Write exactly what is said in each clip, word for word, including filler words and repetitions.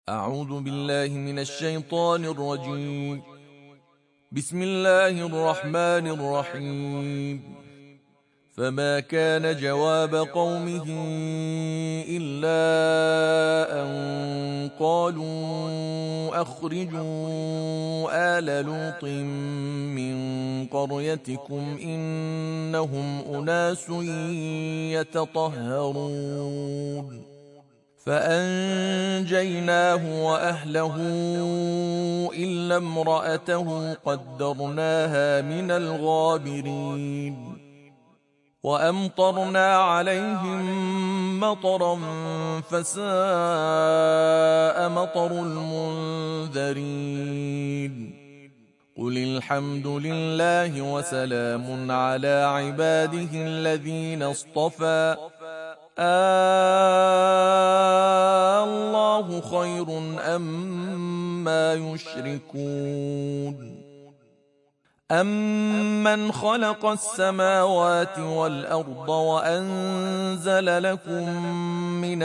أعوذ بالله من الشيطان الرجيم. بسم الله الرحمن الرحيم. فما كان جواب قومه إلا أن قالوا أخرجوا آل لوط من قريتكم إنهم أناس يتطهرون. فأنجيناه وأهله إلا امرأته قدرناها من الغابرين. وأمطرنا عليهم مطرا فساء مطر المنذرين. قل الحمد لله وسلام على عباده الذين اصطفى. آه الله خير أما يشركون. أمن خلق السماوات والأرض وأنزل لكم من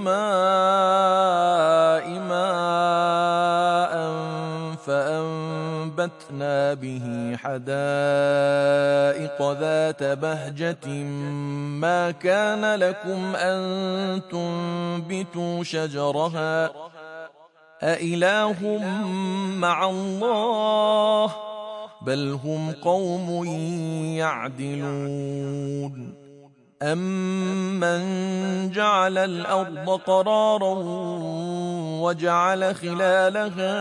السماء ماء فأنبتنا به حدائق ذات بهجة ما كان لكم أن تنبتوا شجرها أإله مع الله بل هم قوم يعدلون. أمن جعل الأرض قرارا وجعل خلالها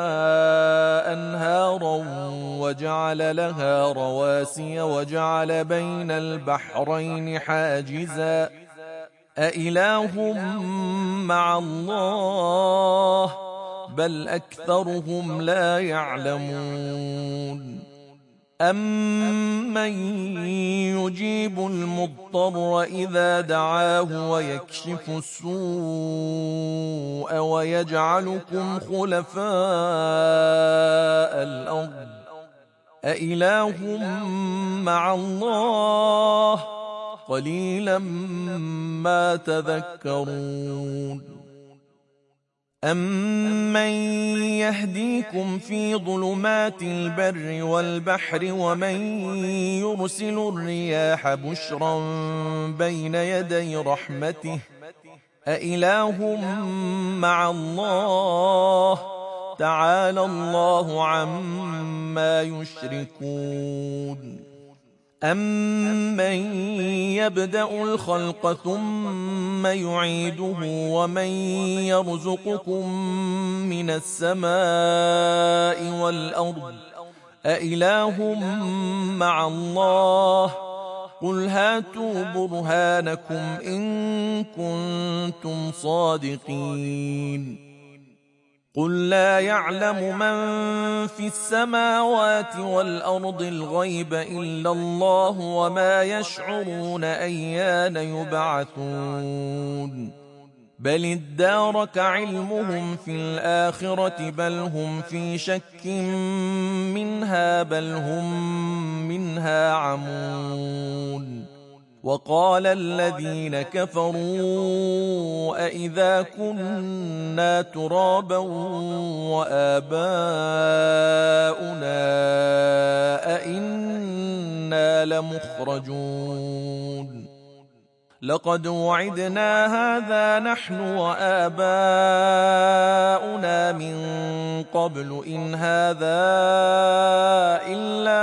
أنهارا وجعل لها رواسي وجعل بين البحرين حاجزا أإله مع الله بل أكثرهم لا يعلمون. أمن يجيب المضطر إذا دعاه ويكشف السوء ويجعلكم خلفاء الأرض أإله مع الله قليلا ما تذكرون. أمن يهديكم في ظلمات البر والبحر ومن يرسل الرياح بشرا بين يدي رحمته أإله مع الله تعالى الله عما يشركون. أمن يبدأ الخلق ثم يعيده ومن يرزقكم من السماء والأرض أإله مع الله قل هاتوا برهانكم إن كنتم صادقين. قل لا يعلم من في السماوات والأرض الغيب إلا الله وما يشعرون أيان يبعثون. بل ادارك علمهم في الآخرة بل هم في شك منها بل هم منها عمون. وقال الذين كفروا أإذا كنا ترابا وآباؤنا أإنا لمخرجون. لقد وعدنا هذا نحن وآباؤنا من قبل إن هذا إلا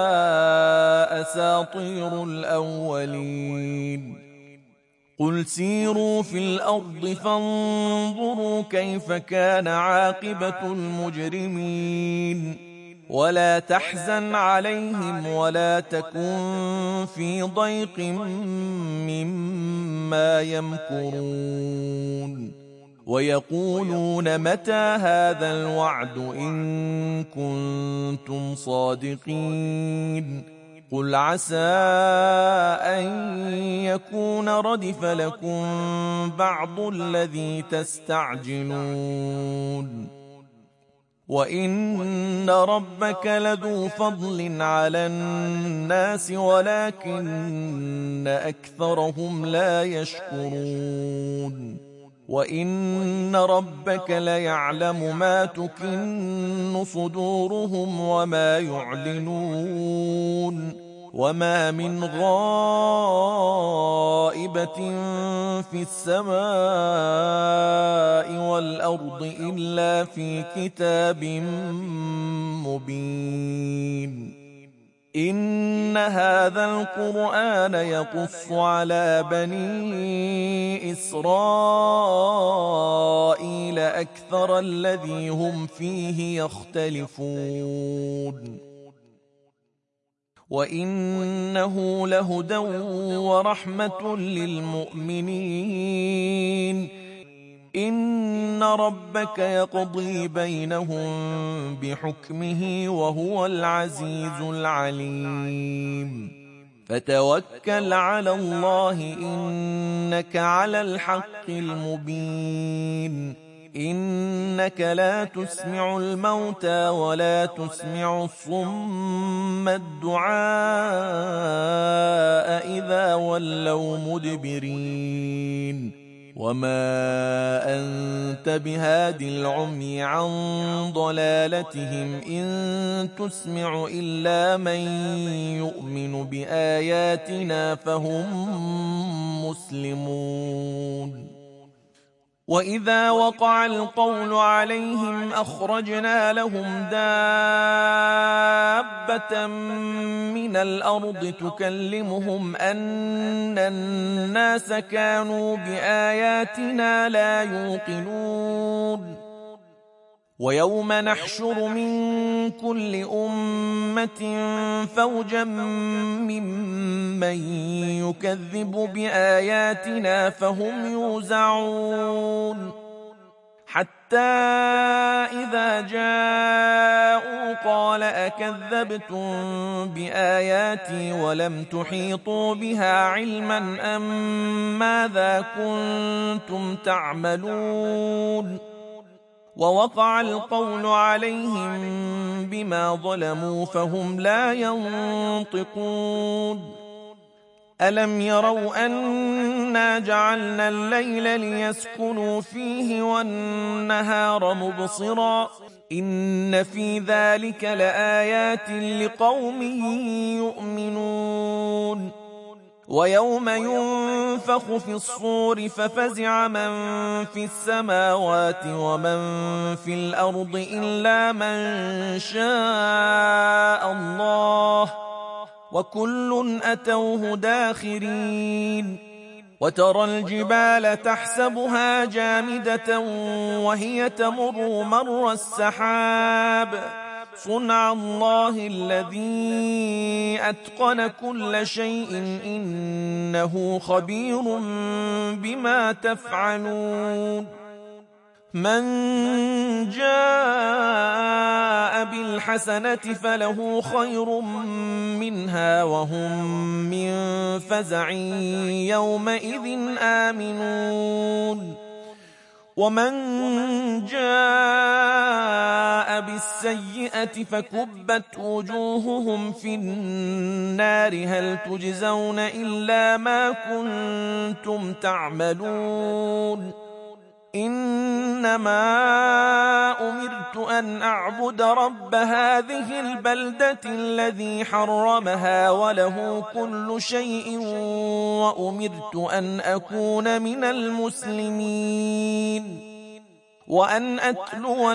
أساطير الأولين. قل سيروا في الأرض فانظروا كيف كان عاقبة المجرمين. ولا تحزن عليهم ولا تكن في ضيق مما يمكرون. ويقولون متى هذا الوعد إن كنتم صادقين. قل عسى أن يكون ردف لكم بعض الذي تستعجلون. وإن ربك لذو فضل على الناس ولكن أكثرهم لا يشكرون. وإن ربك ليعلم ما تكن صدورهم وما يعلنون وما من غائبة في السماء والأرض إلا في كتاب مبين إن هذا القرآن يقص على بني إسرائيل أكثر الذي هم فيه يختلفون وإنه لهدى ورحمة للمؤمنين إن ربك يقضي بينهم بحكمه وهو العزيز العليم فتوكل على الله إنك على الحق المبين إنك لا تسمع الموتى ولا تسمع الصم الدعاء إذا ولوا مدبرين وما أنت بهاد العمي عن ضلالتهم إن تسمع إلا من يؤمن بآياتنا فهم مسلمون وإذا وقع القول عليهم أخرجنا لهم دابة من الأرض تكلمهم أن الناس كانوا بآياتنا لا يوقنون ويوم نحشر من كل أمة فوجا ممن يكذب بآياتنا فهم يوزعون حتى إذا جاءوا قال أكذبتم بآياتي ولم تحيطوا بها علما أم ماذا كنتم تعملون ووقع القول عليهم بما ظلموا فهم لا ينطقون ألم يروا أنا جعلنا الليل ليسكنوا فيه والنهار مبصرا إن في ذلك لآيات لقوم يؤمنون ويوم ينفخ في الصور ففزع من في السماوات ومن في الأرض إلا من شاء الله وكل أتوه داخرين وترى الجبال تحسبها جامدة وهي تمر مر السحاب صنع الله الذي أتقن كل شيء إنه خبير بما تفعلون من جاء بالحسنة فله خير منها وهم من فزع يومئذ آمنون ومن جاء بالسيئة فكبت وجوههم في النار هل تجزون إلا ما كنتم تعملون إنما أمرت أن أعبد رب هذه البلدة الذي حرمها وله كل شيء وأمرت أن أكون من المسلمين وأن أتلو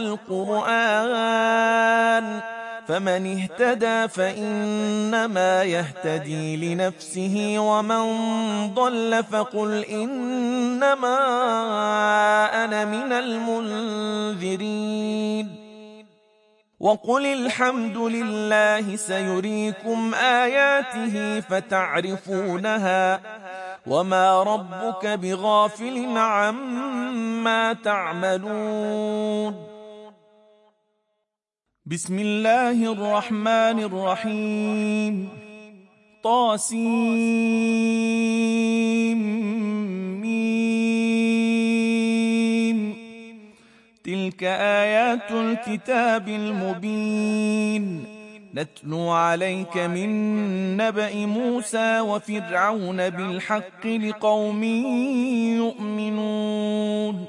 القرآن فمن اهتدى فإنما يهتدي لنفسه ومن ضل فقل إنما أنا من المنذرين وقل الحمد لله سيريكم آياته فتعرفونها وما ربك بغافل عما تعملون بسم الله الرحمن الرحيم طاسيم تلك آيات الكتاب المبين نتلو عليك من نبأ موسى وفرعون بالحق لقوم يؤمنون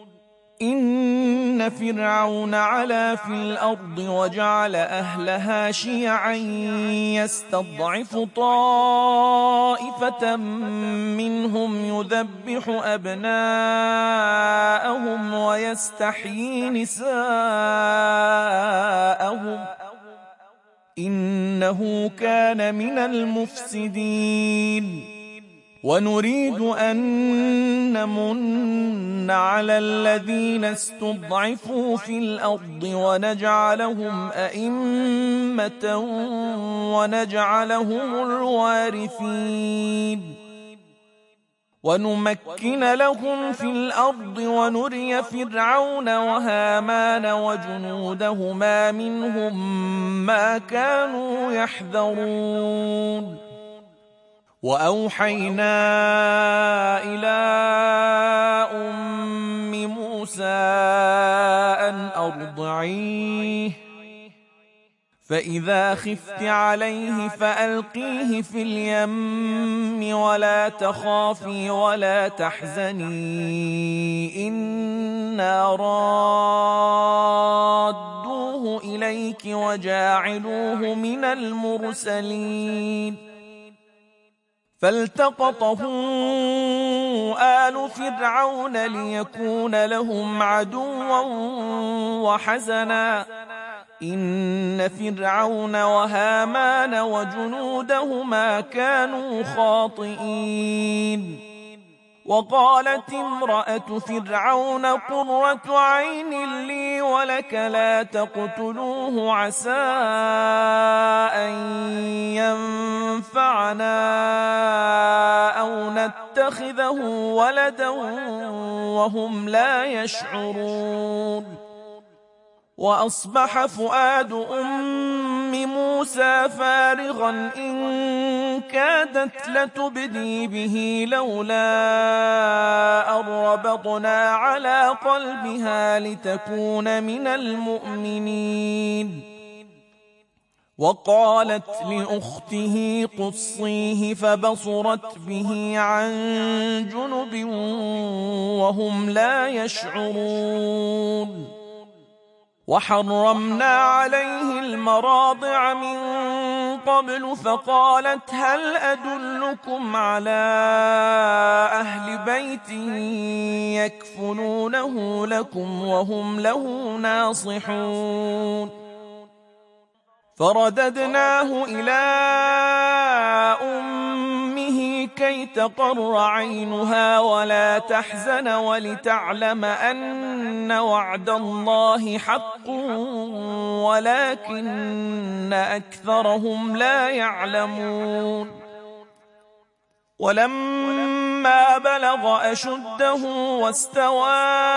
إن فرعون علا في الأرض وجعل أهلها شيعا يستضعف طائفة منهم يذبح أبناءهم ويستحيي نساءهم إنه كان من المفسدين ونريد أن نمن على الذين استضعفوا في الأرض ونجعلهم أئمة ونجعلهم الوارثين ونمكن لهم في الأرض ونري فرعون وهامان وجنودهما منهم ما كانوا يحذرون وأوحينا إلى أم موسى أن أرضعيه فإذا خفت عليه فألقيه في اليم ولا تخافي ولا تحزني إنا رادوه إليك وجاعلوه من المرسلين فالتقطه آل فرعون ليكون لهم عدوا وحزنا إن فرعون وهامان وجنودهما كانوا خاطئين وقالت امرأة فرعون قرة عين لي ولك لا تقتلوه عسى أن ينفعنا أو نتخذه ولدا وهم لا يشعرون وأصبح فؤاد أم موسى فارغا إن كادت لتبدي به لولا أن ربطنا على قلبها لتكون من المؤمنين وقالت لأخته قصيه فبصرت به عن جنب وهم لا يشعرون وحرمنا عليه المراضع من قبل فقالت هل أدلكم على أهل بيت يكفلونه لكم وهم له ناصحون فرددناه إلى أمه كي تقر عينها ولا تحزن ولتعلم أن وعد الله حق ولكن أكثرهم لا يعلمون ولما بلغ أشده واستوى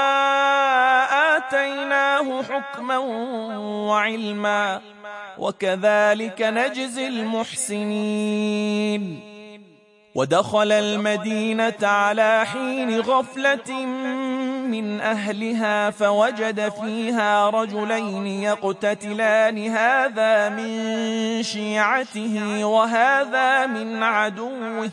آتيناه حكما وعلما وكذلك نجزي المحسنين ودخل المدينة على حين غفلة من أهلها فوجد فيها رجلين يقتتلان هذا من شيعته وهذا من عدوه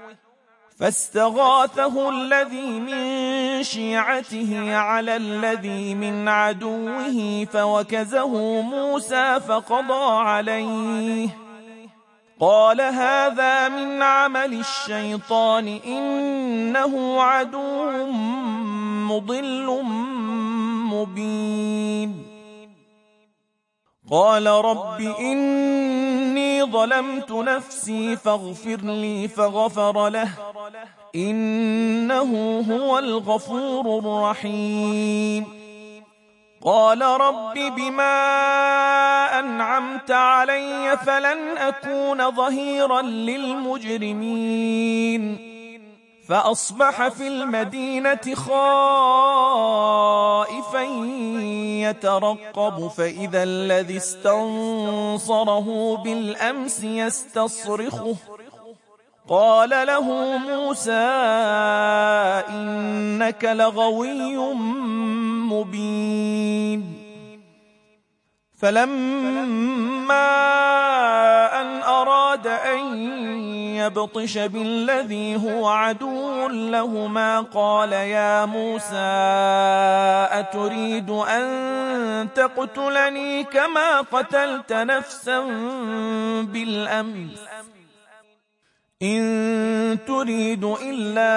فاستغاثه الذي من شيعته على الذي من عدوه فوكزه موسى فقضى عليه قال هذا من عمل الشيطان إنه عدو مضل مبين قال رب إني ظلمت نفسي فاغفر لي فغفر له إنه هو الغفور الرحيم قال رب بما أنعمت علي فلن أكون ظهيرا للمجرمين فأصبح في المدينة خائفا يترقب فإذا الذي استنصره بالأمس يستصرخه قال له موسى إنك لغوي مبين فلما يبطش بالذي هو عدو لهما قال يا موسى أتريد أن تقتلني كما قتلت نفسا بالأمس إن تريد إلا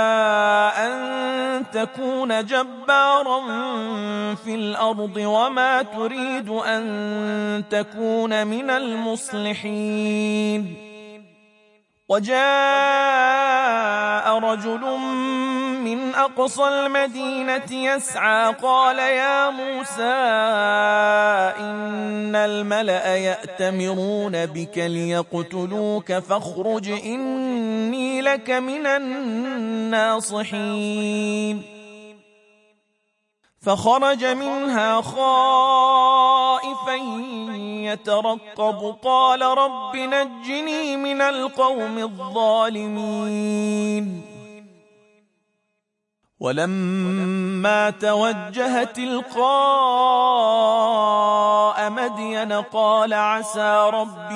أن تكون جبارا في الأرض وما تريد أن تكون من المصلحين. وجاء رجل من أقصى المدينة يسعى قال يا موسى إن الملأ يأتمرون بك ليقتلوك فاخرج إني لك من الناصحين. فخرج منها خائفا يترقب قال رب نجني من القوم الظالمين. ولما توجه تلقاء مدين قال عسى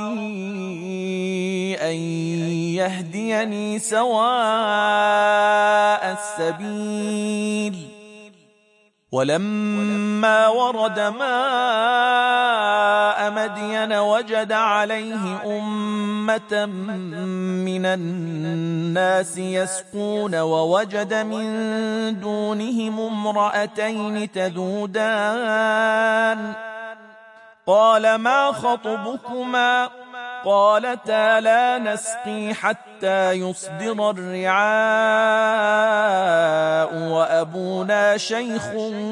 ربي أن يهديني سواء السبيل. ولما ورد ماء مدين وجد عليه أمة من الناس يسقون ووجد من دونهم امرأتين تذودان قال ما خطبكما قالتا لا نسقي حتى يصدر الرعاء وأبونا شيخ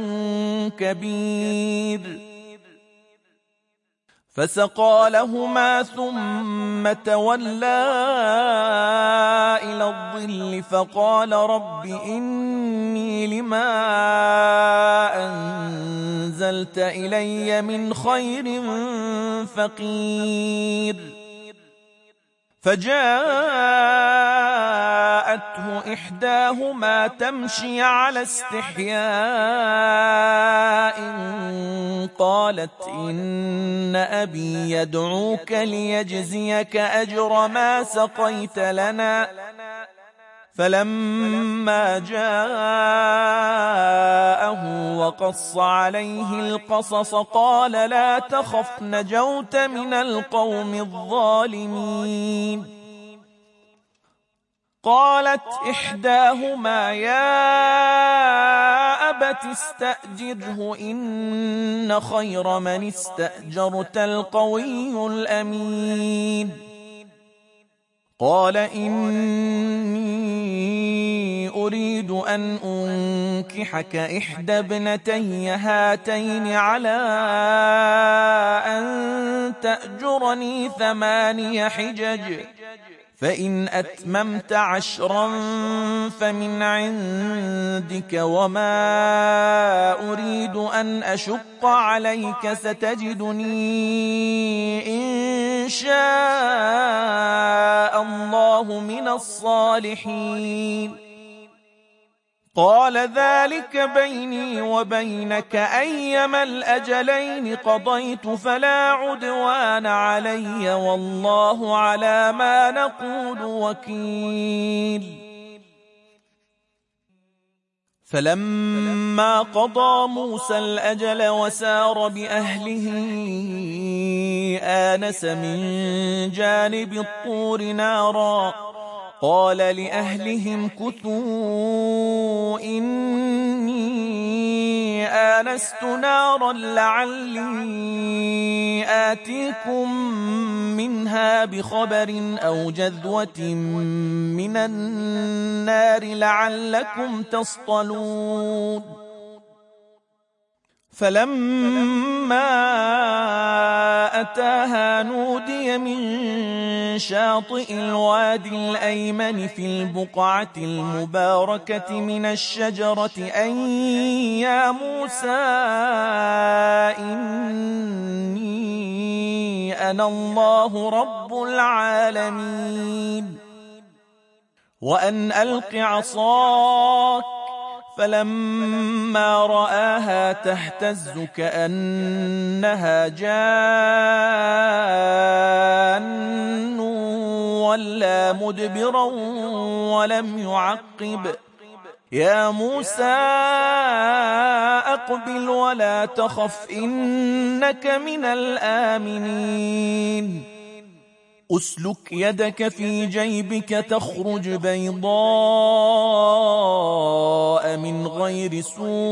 كبير. فسقى لهما ثم تولى إلى الظل فقال رب إني لما أنزلت إلي من خير فقير. فجاءته إحداهما تمشي على استحياء قالت إن أبي يدعوك ليجزيك أجر ما سقيت لنا. فلما جاءه وقص عليه القصص قال لا تخف نجوت من القوم الظالمين. قالت إحداهما يا أبت استأجره إن خير من استأجرت القوي الأمين. قال إني أريد أن أنكحك إحدى ابنتي هاتين على أن تأجرني ثماني حجج فإن أتممت عشرا فمن عندك وما أريد أن أشق عليك ستجدني إن شاء الله من الصالحين. قال ذلك بيني وبينك أيما الأجلين قضيت فلا عدوان علي والله على ما نقول وكيل. فلما قضى موسى الأجل وسار بأهله آنس من جانب الطور نارا قال لأهلهم كثوا إني آنست نارا لعلي آتيكم منها بخبر أو جذوة من النار لعلكم تصطلون. فلما أتاها نودي من شاطئ الوادي الأيمن في البقعة المباركة من الشجرة أن يا موسى إني أنا الله رب العالمين وأن ألق عصاك. فلما رآها تهتز كأنها جان ولى مدبرا ولم يعقب. يا موسى أقبل ولا تخف إنك من الآمنين. أسلك يدك في جيبك تخرج بيضاء من غير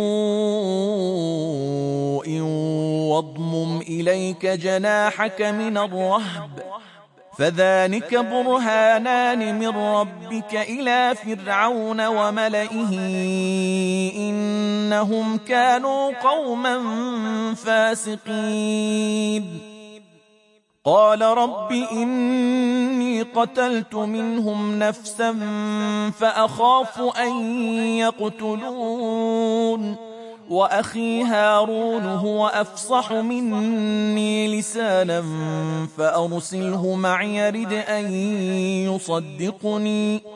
سوء واضمم إليك جناحك من الرهب فذلك برهانان من ربك إلى فرعون وملئه إنهم كانوا قوما فاسقين. قال رب إني قتلت منهم نفسا فأخاف أن يقتلون وأخي هارون هو أفصح مني لسانا فأرسله معي يرد أن يصدقني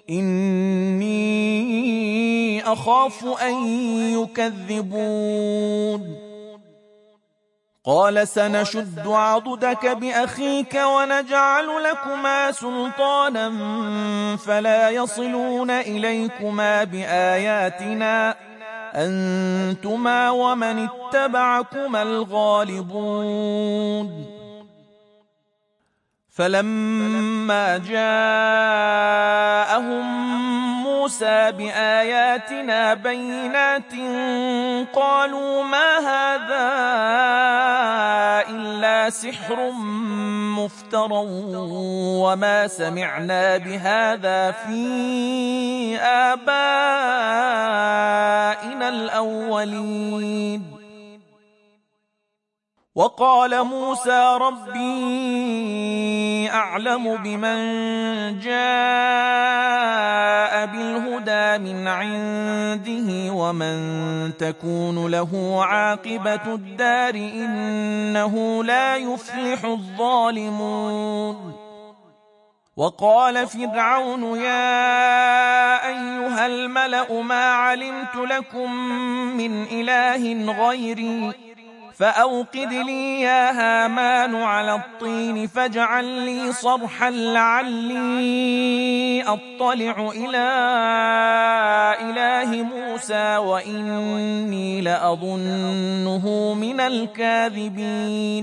إني أخاف أن يكذبون. قال سنشد عضدك بأخيك ونجعل لكما سلطانا فلا يصلون إليكما بآياتنا أنتما ومن اتبعكما الغالبون. فلما جاءهم موسى بآياتنا بينات قالوا ما هذا إلا سحر مفترى وما سمعنا بهذا في آبائنا الأولين. وقال موسى ربي أعلم بمن جاء بالهدى من عنده ومن تكون له عاقبة الدار إنه لا يفلح الظالمون. وقال فرعون يا أيها الملأ ما علمت لكم من إله غيري فأوقد لي يا هامان على الطين فاجعل لي صرحا لعلي أطلع إلى إله موسى وإني لأظنه من الكاذبين.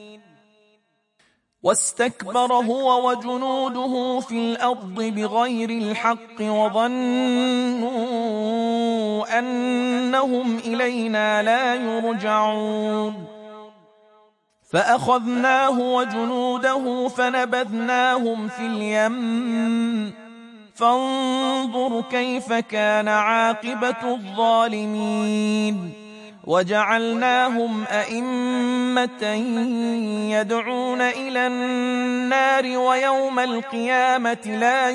واستكبر هو وجنوده في الأرض بغير الحق وظنوا أنهم إلينا لا يرجعون. فأخذناه وجنوده فنبذناهم في اليم فانظر كيف كان عاقبة الظالمين. وجعلناهم أئمة يدعون إلى النار ويوم القيامة لا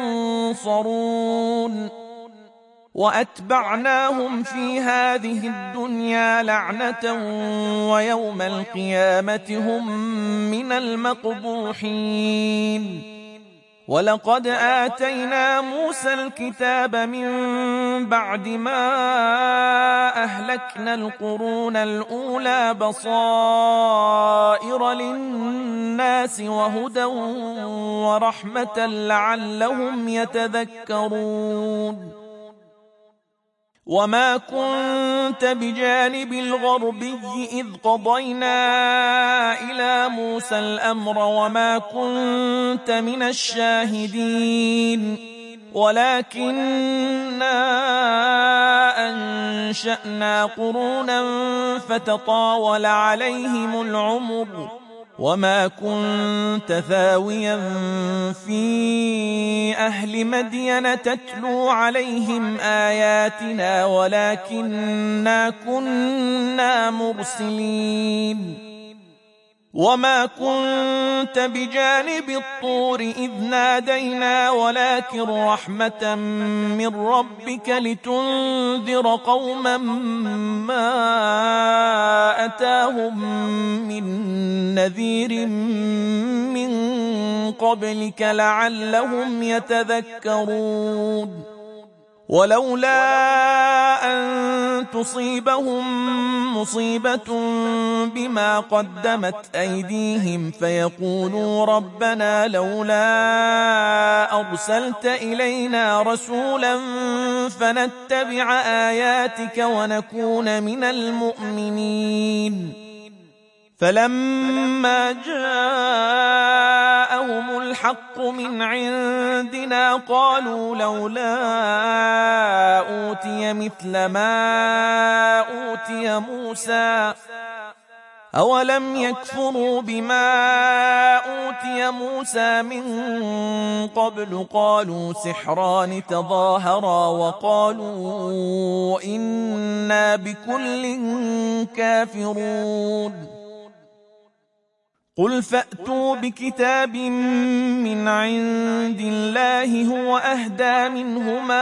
ينصرون. وأتبعناهم في هذه الدنيا لعنة ويوم القيامة هم من المقبوحين. ولقد آتينا موسى الكتاب من بعد ما أهلكنا القرون الأولى بصائر للناس وهدى ورحمة لعلهم يتذكرون. وما كنت بجانب الغربي إذ قضينا إلى موسى الأمر وما كنت من الشاهدين ولكننا أنشأنا قرونا فتطاول عليهم العمر وما كنت ثاويا في أهل مدين تتلو عليهم آياتنا ولكننا كنا مرسلين. وما كنت بجانب الطور إذ نادينا ولكن رحمة من ربك لتنذر قوما ما أتاهم من نذير من قبلك لعلهم يتذكرون. ولولا أن تصيبهم مصيبة بما قدمت أيديهم فيقولوا ربنا لولا أرسلت إلينا رسولا فنتبع آياتك ونكون من المؤمنين. فلما جاءهم الحق من عندنا قالوا لولا أوتي مثل ما أوتي موسى أولم يكفروا بما أوتي موسى من قبل قالوا سحران تظاهرا وقالوا إنا بكل كافرون. قل فأتوا بكتاب من عند الله هو أهدى منهما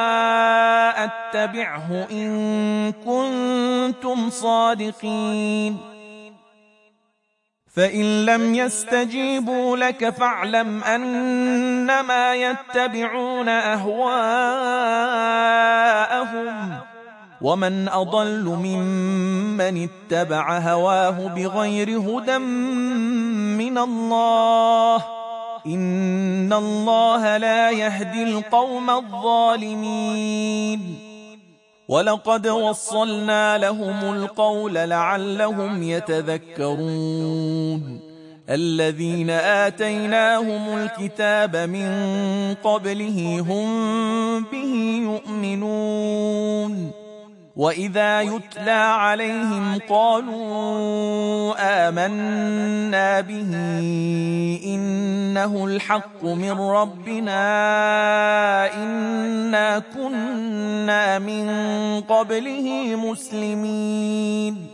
أتبعه إن كنتم صادقين. فإن لم يستجيبوا لك فاعلم أنما يتبعون أهواءهم ومن أضل ممن اتبع هواه بغير هدى من الله إن الله لا يهدي القوم الظالمين. ولقد وصلنا لهم القول لعلهم يتذكرون. الذين آتيناهم الكتاب من قبله هم به يؤمنون. وإذا يتلى عليهم قالوا آمنا به إنه الحق من ربنا إنا كنا من قبله مسلمين.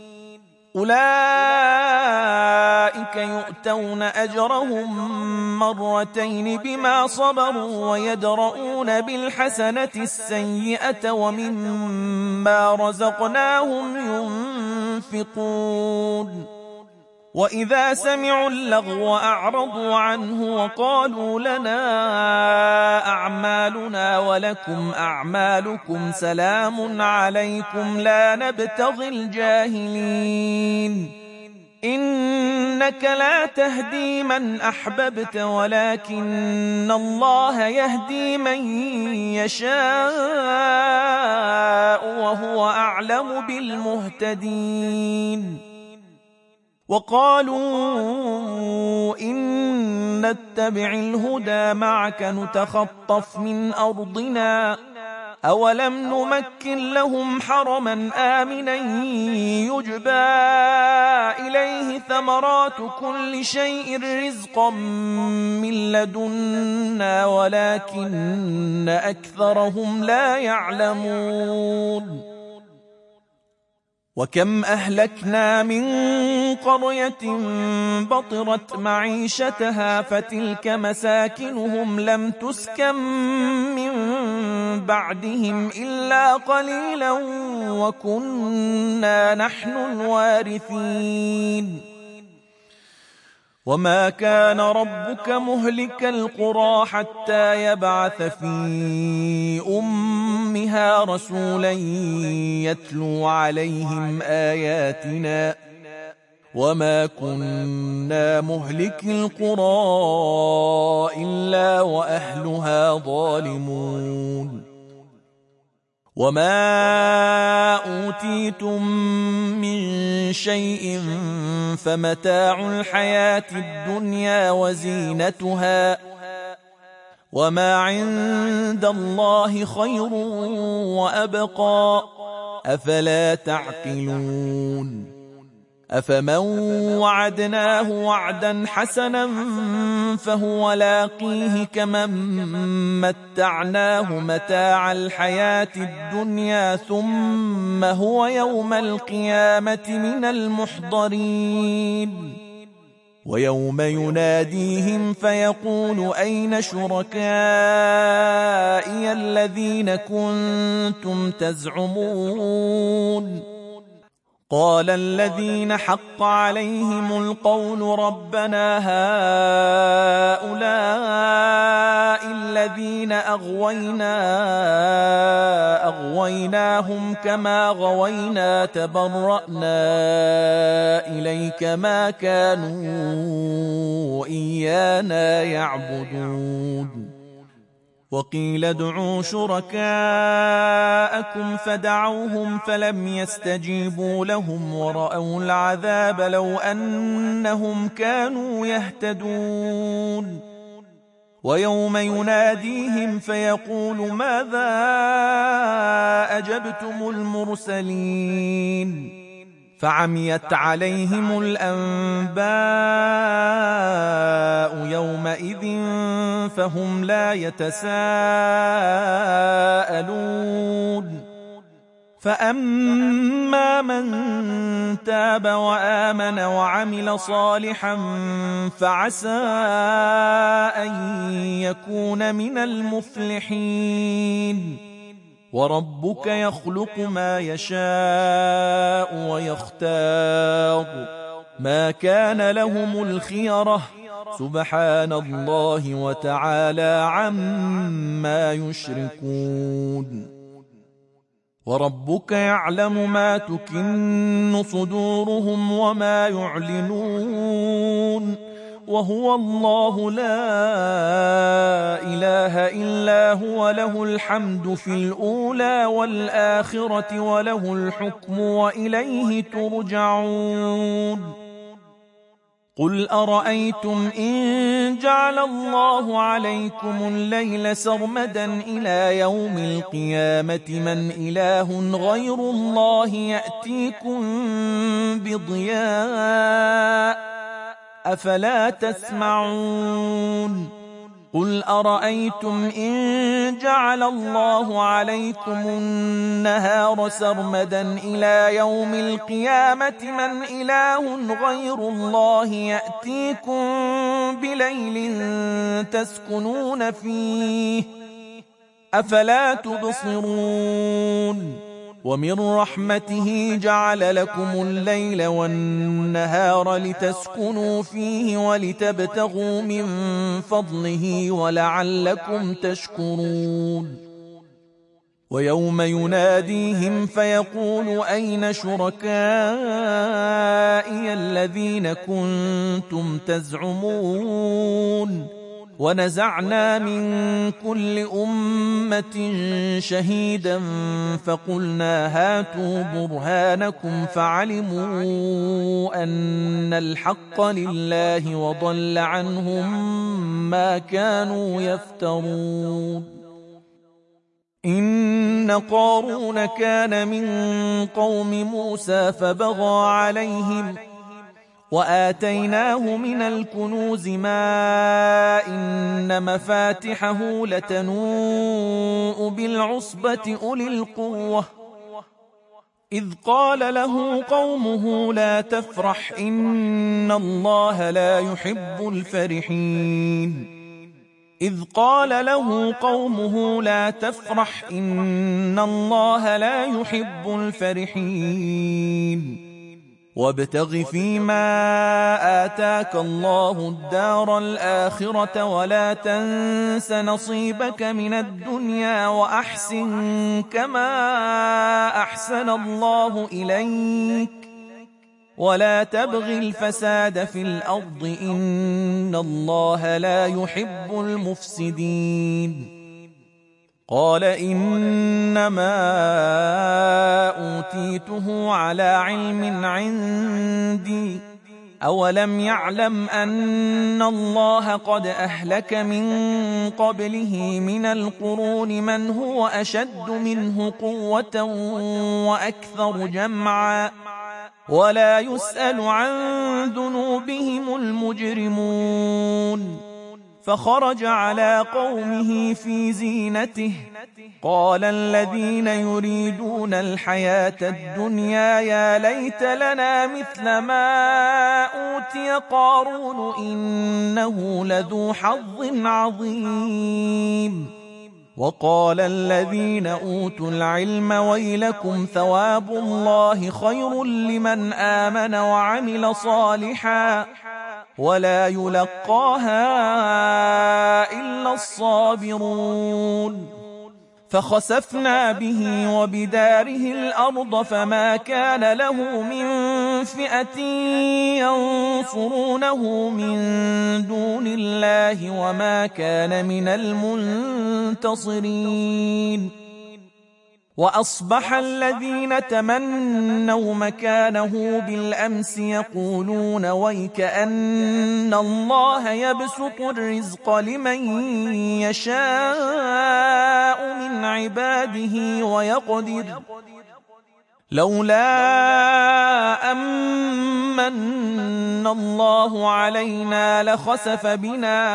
أولئك يؤتون أجرهم مرتين بما صبروا ويدرؤون بالحسنة السيئة ومما رزقناهم ينفقون. وإذا سمعوا اللغو أعرضوا عنه وقالوا لنا أعمالنا ولكم أعمالكم سلام عليكم لا نبتغي الجاهلين. إنك لا تهدي من أحببت ولكن الله يهدي من يشاء وهو أعلم بالمهتدين. وقالوا إن نتبع الهدى معك نتخطف من أرضنا أولم نمكن لهم حرما آمنا يجبى إليه ثمرات كل شيء رزقا من لدنا ولكن أكثرهم لا يعلمون. وكم أهلكنا من قرية بطرت معيشتها فتلك مساكنهم لم تسكن من بعدهم إلا قليلا وكنا نحن الوارثين. وما كان ربك مهلك القرى حتى يبعث في أمها رسولا يتلو عليهم آياتنا وما كنا مهلك القرى إلا وأهلها ظالمون. وما أوتيتم من شيء فمتاع الحياة الدنيا وزينتها وما عند الله خير وأبقى أفلا تعقلون. أفمن وعدناه وعدا حسنا فهو لاقيه كمن متعناه متاع الحياة الدنيا ثم هو يوم القيامة من المحضرين. ويوم يناديهم فيقول أين شركائي الذين كنتم تزعمون قال الذين حق عليهم القول ربنا هؤلاء الذين أغوينا أغويناهم كما غوينا تبرأنا إليك ما كانوا إيانا يعبدون وقيل ادعوا شركاءكم فدعوهم فلم يستجيبوا لهم ورأوا العذاب لو أنهم كانوا يهتدون ويوم يناديهم فيقول ماذا أجبتم المرسلين فعميت عليهم الأنباء يومئذ فهم لا يتساءلون فأما من تاب وآمن وعمل صالحا فعسى أن يكون من المفلحين وربك يخلق ما يشاء ويختار ما كان لهم الخيرة سبحان الله وتعالى عما يشركون وربك يعلم ما تكن صدورهم وما يعلنون وهو الله لا إله إلا هو له الحمد في الأولى والآخرة وله الحكم وإليه ترجعون قل أرأيتم إن جعل الله عليكم الليل سرمدا إلى يوم القيامة من إله غير الله يأتيكم بضياء أفلا تسمعون قل أرأيتم إن جعل الله عليكم النهار سرمدا إلى يوم القيامة من إله غير الله يأتيكم بليل تسكنون فيه أفلا تبصرون ومن رحمته جعل لكم الليل والنهار لتسكنوا فيه ولتبتغوا من فضله ولعلكم تشكرون ويوم يناديهم فيقول أين شركائي الذين كنتم تزعمون ونزعنا من كل أمة شهيدا فقلنا هاتوا برهانكم فعلموا أن الحق لله وضل عنهم ما كانوا يفترون إن قارون كان من قوم موسى فبغى عليهم وآتيناه من الكنوز ما إن مفاتحه لتنوء بالعصبة أولي القوة إذ قال له قومه لا تفرح إن الله لا يحب الفرحين إذ قال له قومه لا تفرح إن الله لا يحب الفرحين وابتغ فيما آتاك الله الدار الآخرة ولا تنس نصيبك من الدنيا وأحسن كما أحسن الله إليك ولا تبغ الفساد في الأرض إن الله لا يحب المفسدين قال إنما أوتيته على علم عندي أولم يعلم أن الله قد أهلك من قبله من القرون من هو أشد منه قوة وأكثر جمعا ولا يسأل عن ذنوبهم المجرمون فخرج على قومه في زينته قال الذين يريدون الحياة الدنيا يا ليت لنا مثل ما أوتي قارون إنه لذو حظ عظيم وقال الذين أوتوا العلم ويلكم ثواب الله خير لمن آمن وعمل صالحا ولا يلقاها إلا الصابرون فخسفنا به وبداره الأرض فما كان له من فئة ينصرونه من دون الله وما كان من المنتصرين وأصبح الذين تمنوا مكانه بالأمس يقولون ويكأن الله يبسط الرزق لمن يشاء من عباده ويقدر لولا أمن الله علينا لخسف بنا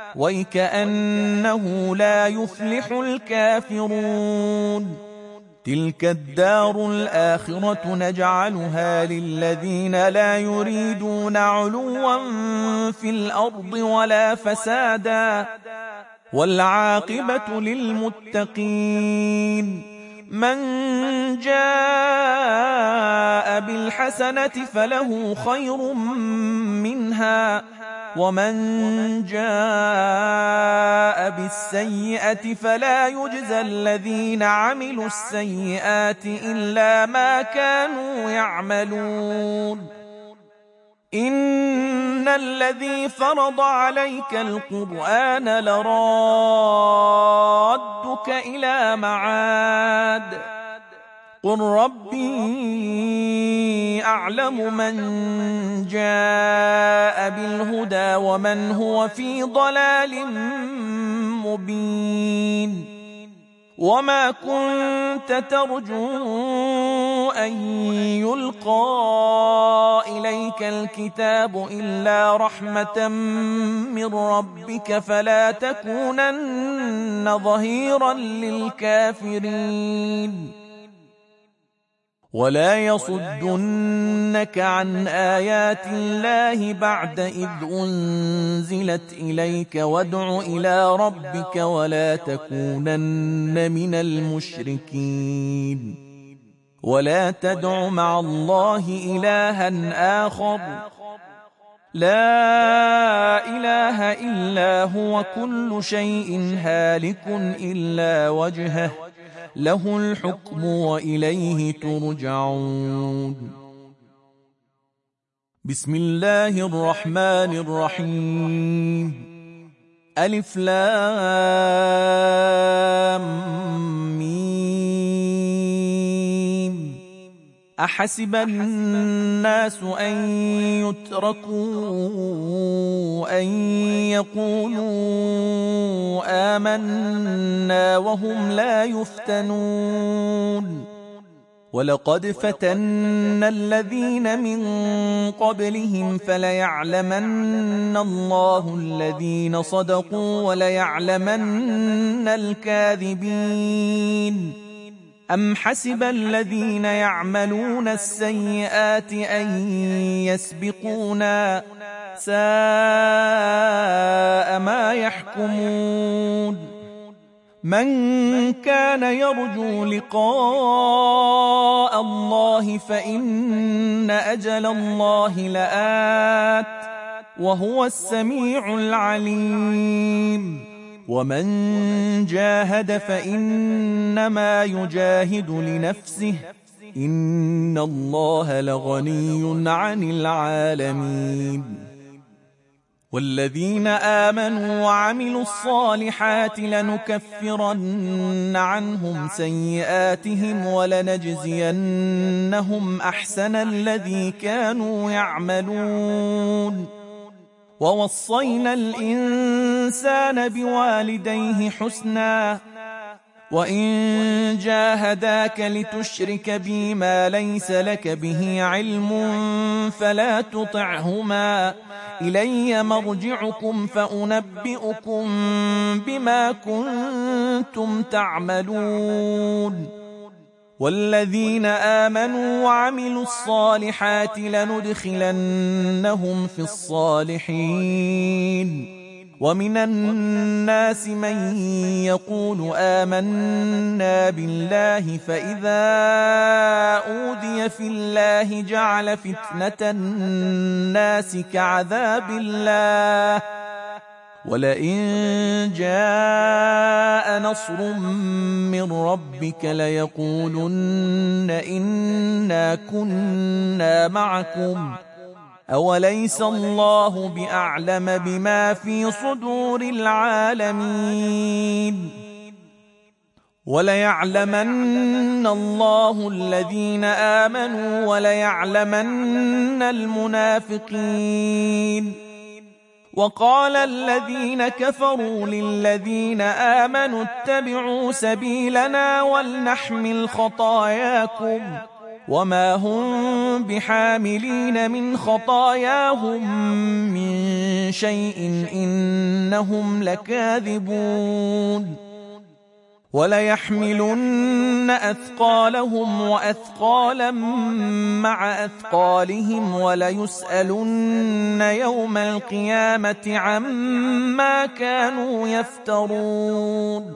ويكأنه لا يفلح الكافرون تلك الدار الآخرة نجعلها للذين لا يريدون علوا في الأرض ولا فسادا والعاقبة للمتقين من جاء بالحسنة فله خير منها ومن جاء بالسيئة فلا يجزى الذين عملوا السيئات إلا ما كانوا يعملون إن الذي فرض عليك القرآن لرادك إلى معاد قل ربي أعلم من جاء بالهدى ومن هو في ضلال مبين وما كنت ترجو أن يلقى إليك الكتاب إلا رحمة من ربك فلا تكونن ظهيرا للكافرين ولا يصدنك عن آيات الله بعد إذ أنزلت إليك وادع إلى ربك ولا تكونن من المشركين ولا تدع مع الله إلها آخر لا إله إلا هو كل شيء هالك إلا وجهه له الحكم وإليه ترجعون بسم الله الرحمن الرحيم ألف لام ميم أحسب الناس أن يتركوا أن يقولوا آمنا وهم لا يفتنون ولقد فتنا الذين من قبلهم فليعلمن الله الذين صدقوا وليعلمن الكاذبين أم حسب الذين يعملون السيئات أن يسبقونا ساء ما يحكمون من كان يرجو لقاء الله فإن أجل الله لآت وهو السميع العليم ومن جاهد فإنما يجاهد لنفسه إن الله لغني عن العالمين والذين آمنوا وعملوا الصالحات لنكفرن عنهم سيئاتهم ولنجزينهم أحسن الذي كانوا يعملون ووصينا الإنسان بوالديه حسنا وإن جاهداك لتشرك بي ما ليس لك به علم فلا تطعهما إلي مرجعكم فأنبئكم بما كنتم تعملون والذين آمنوا وعملوا الصالحات لندخلنهم في الصالحين ومن الناس من يقول آمنا بالله فإذا أوذي في الله جعل فتنة الناس كعذاب الله ولئن جاء نصر من ربك ليقولن إنا كنا معكم أوليس الله بأعلم بما في صدور العالمين وليعلمن الله الذين آمنوا وليعلمن المنافقين وقال الذين كفروا للذين آمنوا اتبعوا سبيلنا ولنحمل خطاياكم وما هم بحاملين من خطاياهم من شيء إنهم لكاذبون وليحملن أثقالهم وأثقالا مع أثقالهم وليسألن يوم القيامة عما كانوا يفترون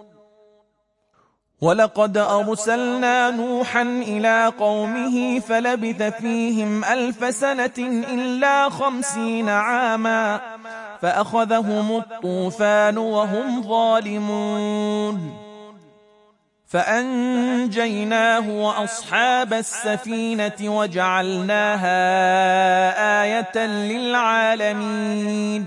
ولقد أرسلنا نوحا إلى قومه فلبث فيهم ألف سنة إلا خمسين عاما فأخذهم الطوفان وهم ظالمون فأنجيناه وأصحاب السفينة وجعلناها آية للعالمين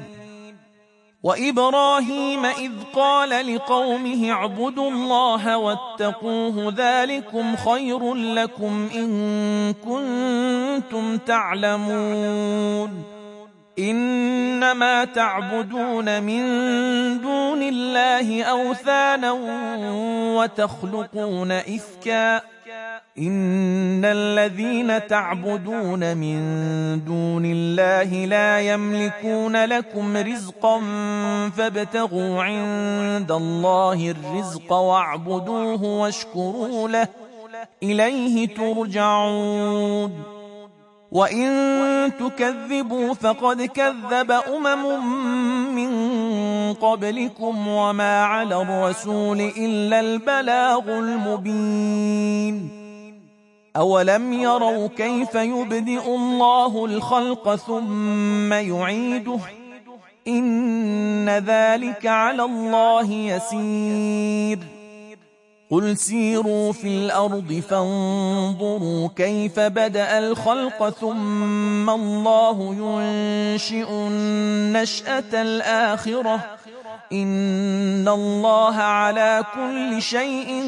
وإبراهيم إذ قال لقومه اعبدوا الله واتقوه ذلكم خير لكم إن كنتم تعلمون إنما تعبدون من دون الله أوثانا وتخلقون إفكا إن الذين تعبدون من دون الله لا يملكون لكم رزقا فابتغوا عند الله الرزق واعبدوه واشكروا له إليه ترجعون وإن تكذبوا فقد كذب أمم من قبلكم وما على الرسول إلا البلاغ المبين أولم يروا كيف يبدئ الله الخلق ثم يعيده إن ذلك على الله يسير قل سيروا في الأرض فانظروا كيف بدأ الخلق ثم الله ينشئ النشأة الآخرة إن الله على كل شيء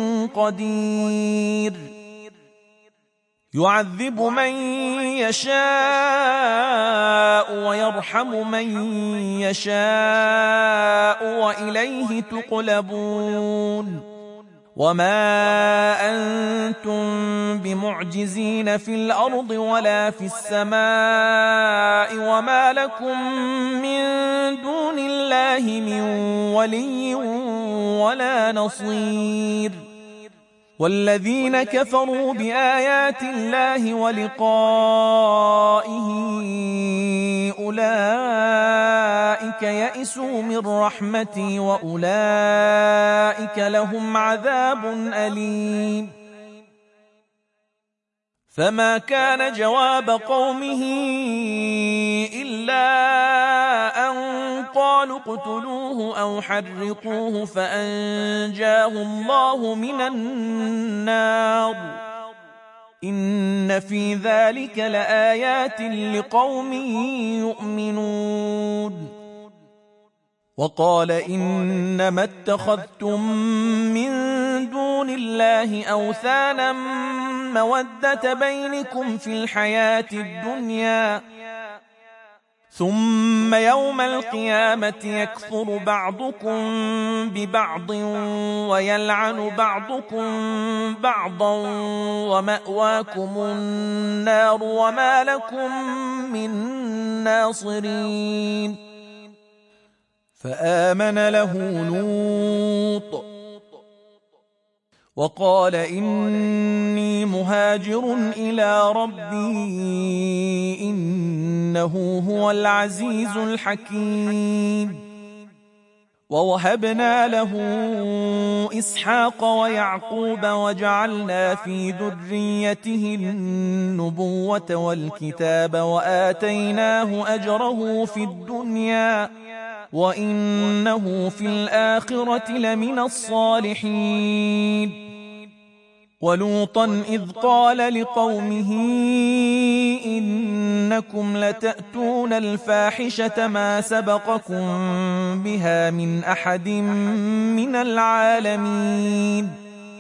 قدير يعذب من يشاء ويرحم من يشاء وإليه تقلبون وما أنتم بمعجزين في الأرض ولا في السماء وما لكم من دون الله من ولي ولا نصير والذين كفروا بآيات الله ولقائه أولئك يئسوا من رحمتي وأولئك لهم عذاب أليم فما كان جواب قومه إلا أن قالوا اقتلوه أو حرقوه فأنجاه الله من النار إن في ذلك لآيات لقوم يؤمنون وقال إنما اتخذتم من دون الله أوثانا مودة بينكم في الحياة الدنيا ثم يوم القيامة يكفر بعضكم ببعض ويلعن بعضكم بعضا ومأواكم النار وما لكم من ناصرين فآمن له لوط وقال إني مهاجر إلى ربي إنه إنه هو العزيز الحكيم. ووهبنا له إسحاق ويعقوب وجعلنا في ذريته النبوة والكتاب وآتيناه أجره في الدنيا وإنه في الآخرة لمن الصالحين. ولوطا إذ قال لقومه إنكم لتأتون الفاحشة ما سبقكم بها من أحد من العالمين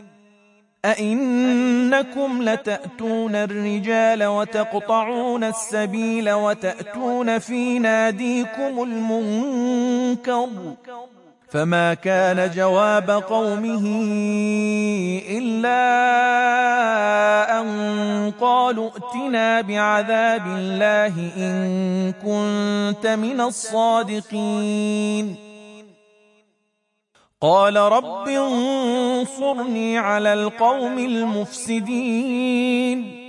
أئنكم لتأتون الرجال وتقطعون السبيل وتأتون في ناديكم المنكر. فما كان جواب قومه إلا أن قالوا ائتنا بعذاب الله إن كنت من الصادقين. قال رب انصرني على القوم المفسدين.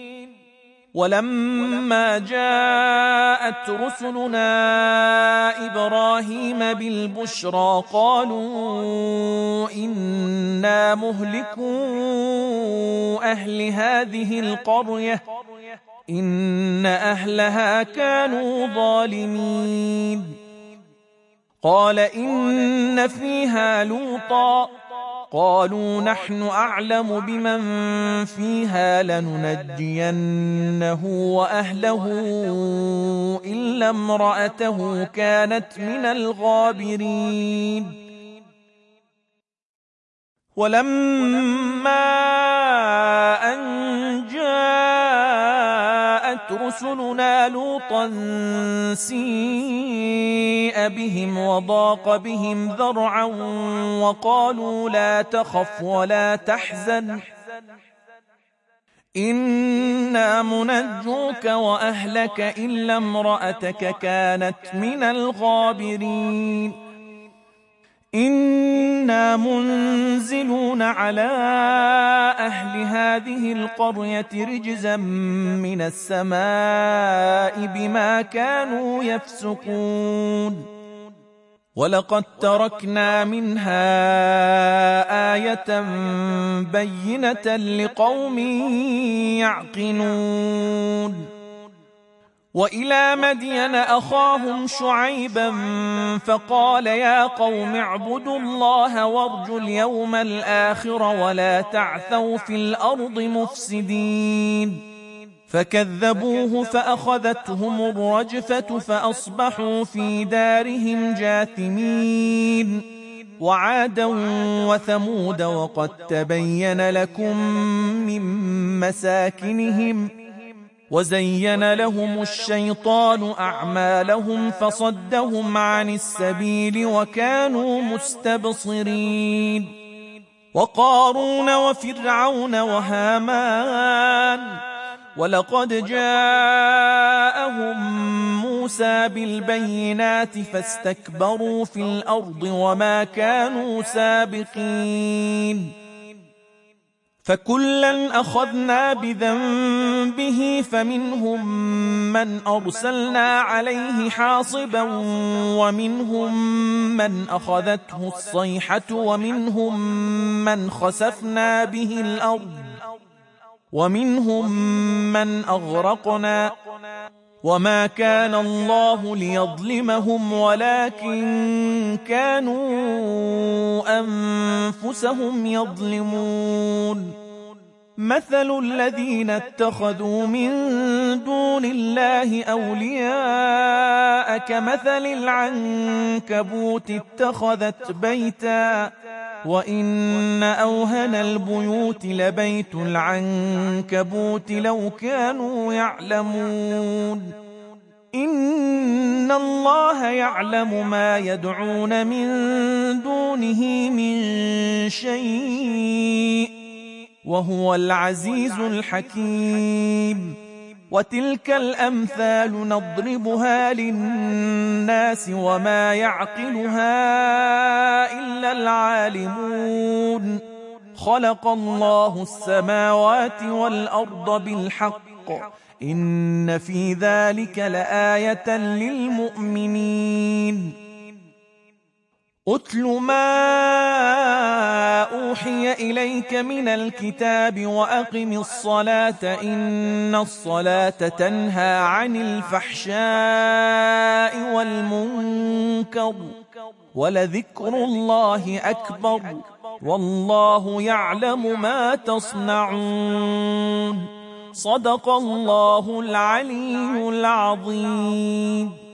ولما جاءت رسلنا إبراهيم بالبشرى قالوا إنا مهلكو أهل هذه القرية إن أهلها كانوا ظالمين. قال إن فيها لوطا قالوا نحن أعلم بمن فيها لننجينه وأهله إلا امرأته كانت من الغابرين. ولما أن جاءت رسلنا لوطا سيء بهم وضاق بهم ذرعا وقالوا لا تخف ولا تحزن إنا منجوك وأهلك إلا امرأتك كانت من الغابرين. إنا منزلون على أهل هذه القرية رجزا من السماء بما كانوا يفسقون. ولقد تركنا منها آية بينة لقوم يعقلون. وإلى مدين أخاهم شعيبا فقال يا قوم اعبدوا الله وارجوا اليوم الآخر ولا تعثوا في الأرض مفسدين. فكذبوه فأخذتهم الرجفة فأصبحوا في دارهم جاثمين. وعادا وثمود وقد تبين لكم من مساكنهم وزين لهم الشيطان أعمالهم فصدهم عن السبيل وكانوا مستبصرين. وقارون وفرعون وهامان ولقد جاءهم موسى بالبينات فاستكبروا في الأرض وما كانوا سابقين. فكلا أخذنا بذنبه فمنهم من أرسلنا عليه حاصبا ومنهم من أخذته الصيحة ومنهم من خسفنا به الأرض ومنهم من أغرقنا. وما كان الله ليظلمهم ولكن كانوا أنفسهم يظلمون. مثل الذين اتخذوا من دون الله أولياء كمثل العنكبوت اتخذت بيتا وإن أوهن البيوت لبيت العنكبوت لو كانوا يعلمون. إن الله يعلم ما يدعون من دونه من شيء وهو العزيز الحكيم. وتلك الأمثال نضربها للناس وما يعقلها إلا العالمون. خلق الله السماوات والأرض بالحق إن في ذلك لآية للمؤمنين. أتل ما أوحي إليك من الكتاب وأقم الصلاة إن الصلاة تنهى عن الفحشاء والمنكر ولذكر الله أكبر والله يعلم ما تصنعون. صدق الله العلي العظيم.